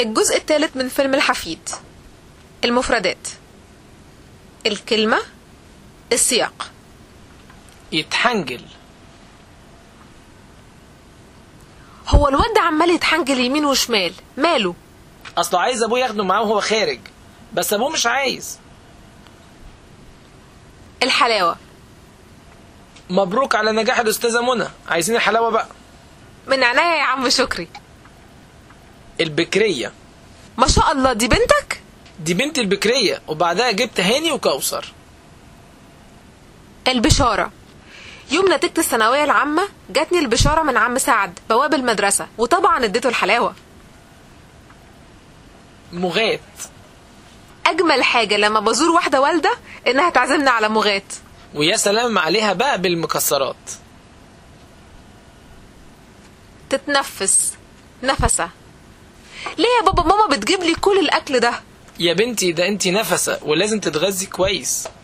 الجزء الثالث من فيلم الحفيد. المفردات: الكلمة، السياق. يتحنجل. هو الواد ده عمال يتحنجل يمين وشمال، ماله؟ اصله عايز ابوه ياخده معاه وهو خارج، بس ابوه مش عايز. الحلاوة. مبروك على نجاح الاستاذة منى، عايزين الحلاوة بقى. من عناية يا عم شكري. البكرية. ما شاء الله، دي بنتك؟ دي بنت البكرية، وبعدها جبت هاني وكوثر. البشارة. يوم نتيجة الثانوية العامة جاتني البشارة من عم سعد بواب المدرسة، وطبعا اديته الحلاوة. مغات. أجمل حاجة لما بزور واحدة والدة إنها تعزمنا على مغات. ويا سلام عليها بقى بالمكسرات. تتنفس. نفسة. ليه يا بابا ماما بتجيب لي كل الأكل ده؟ يا بنتي ده انتي نفسة ولازم تتغذي كويس.